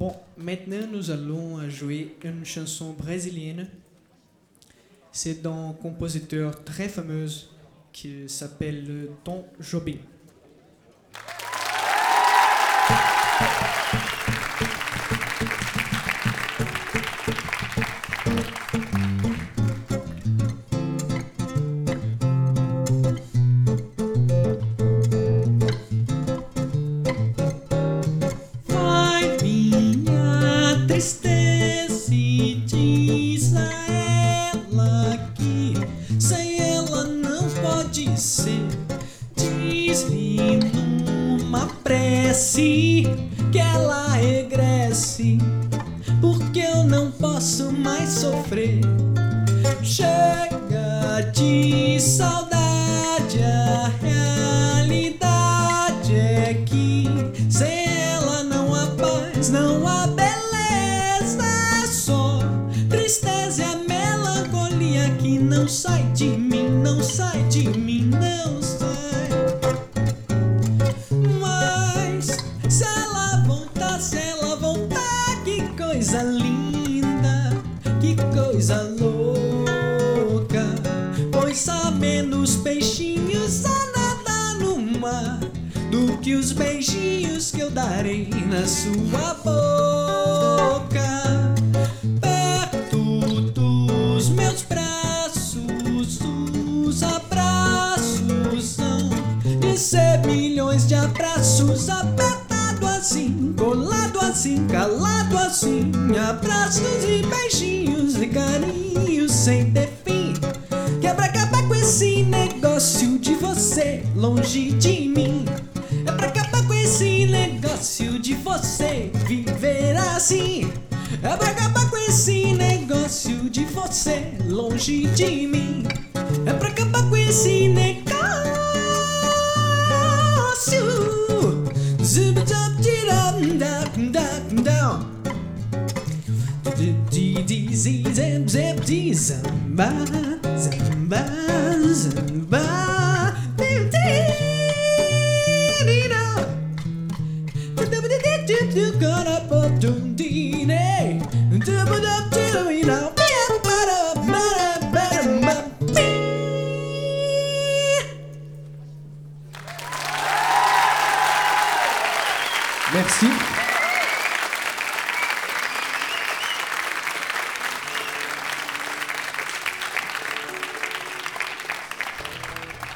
Bon, maintenant nous allons jouer une chanson brésilienne. C'est d'un compositeur très fameux qui s'appelle Tom Jobim. Vai minha tristeza e diz a ela que sem ela não pode ser. Diz-lhe numa prece que ela regresse, porque eu não posso mais sofrer. Chega de saudade, a realidade é que sem ela não há paz, não há beleza, é só tristeza e a melancolia que não sai de mim, não sai de mim, não sai. Mas se ela voltar, que coisa linda, que coisa louca, pois há menos peixinhos a nadar no mar do que os beijinhos que eu darei na sua boca. Perto dos meus braços, os abraços são de ser milhões de abraços, apertado assim, colado assim, calado assim, abraços e beijinhos e carinhos sem ter fim. Que é pra acabar com esse negócio de você longe de mim. É pra acabar com esse negócio de você viver assim. É pra acabar com esse negócio de você longe de mim. É pra acabar com esse negócio. Zamba, zamba, zamba. Merci.